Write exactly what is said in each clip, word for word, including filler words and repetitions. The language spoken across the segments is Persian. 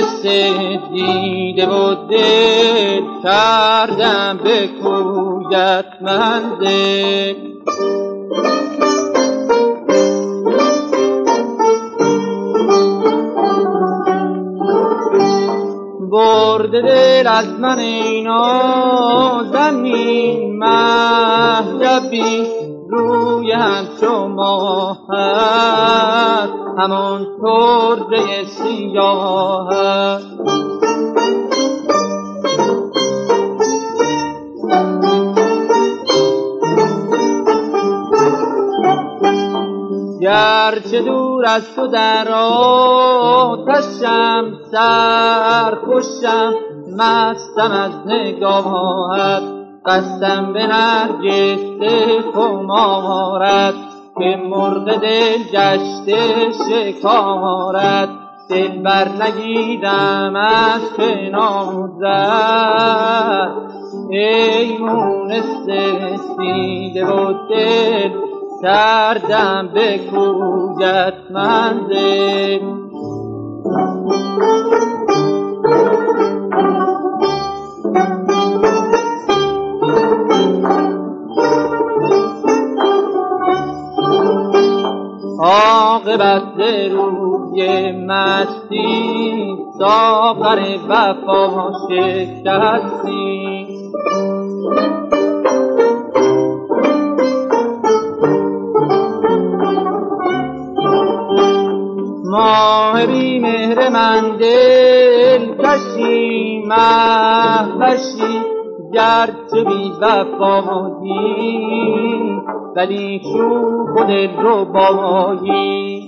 مونس دیده و دل کردم به کویت منزل. برد دل از من ای نازنین مهجبی، روی همچو ماهت همان طرزه سیاهت. گرچه دور از تو در آتشم، سرخوشم مستم از نگاهت. قصدم به نرگس خمارت که مرغ دل گشته شکارت. دل بر نگیرم از کنازت، ای مونس دیده و دل کردم به کویت منزل. عاقبت روی مستی، ساغر وفا شکستی. ماه بی مهر من دل کشی مهوشی، گرچه بی وفایی ولی شوخ و دل ربایی.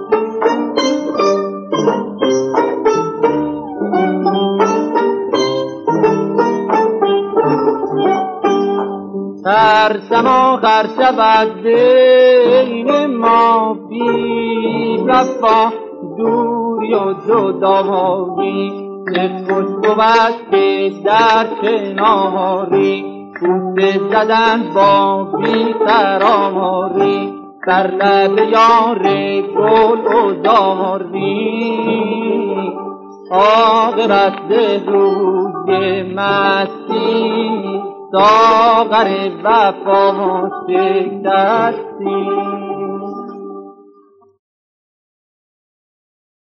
ترسم آخر شود بین ما بی وفا، دوری و جدایی. خوش بود که در کناری، بوسه زدن با بی قراری. بر لب یار گل و داری، عاقبت روی مستی، ساغر وفا شکستی.